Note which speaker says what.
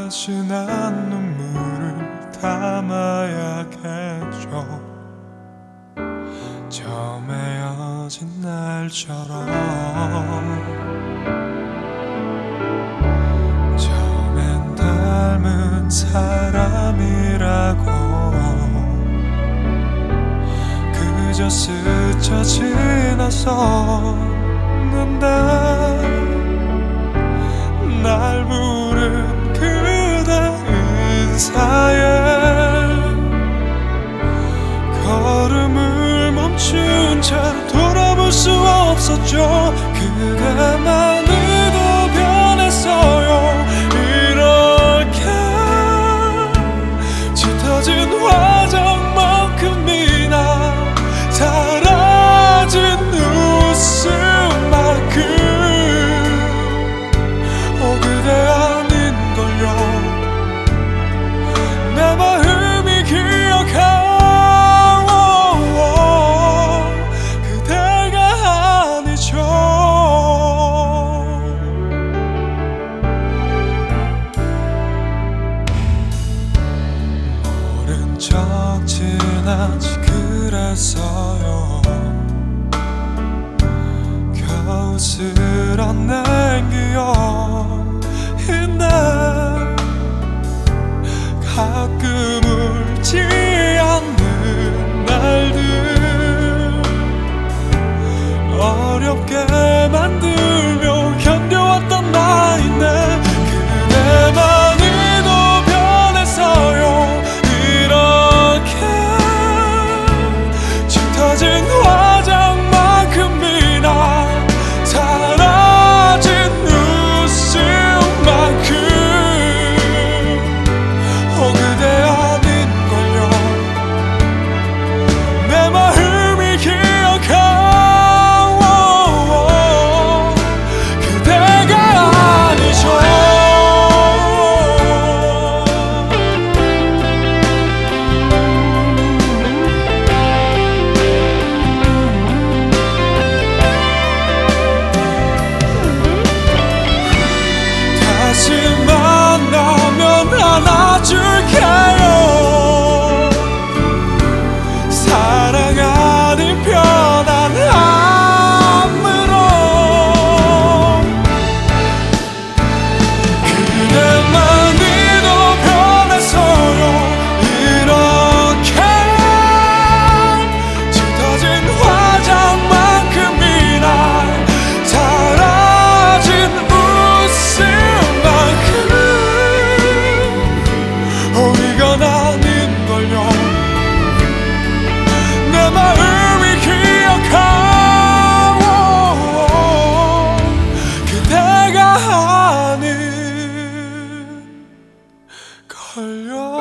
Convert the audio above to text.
Speaker 1: 진한 눈물을 담아야겠죠. 처음 헤어진 날처럼 처음엔 닮은 사람이라고 그저 스쳐 지나섰는데 날 부른 그대 인사에 걸음을 멈춘 채 돌아볼 수 없었죠. 그대만으로 변했어요. 이렇게 짙어진 화장만큼이나 사라진 웃음만큼 그대 아닌걸요. 내 마음이 기억하오 그대가 아니죠. 모른 척 지나지 그랬어요. 겨우 쓸어낸 기억인데 가끔 울지 않는 날들 어렵게 만들며 견뎌왔던 나인데 그대만이도 변했어요. 이렇게 짙어진 화장만큼이나 사라진 웃음만큼 그대 아닌걸요. 내 마음이 기억하오 그대가 아니죠. 다시 만나면 안아줄게요. 사랑 아닌 편안함으로 그대만이도 변했어요. 이렇게 짙어진 화장만큼이나 사라진 웃음만큼 이건 아닌걸요. 내 마음이 기억하오 그대가 아닌걸요.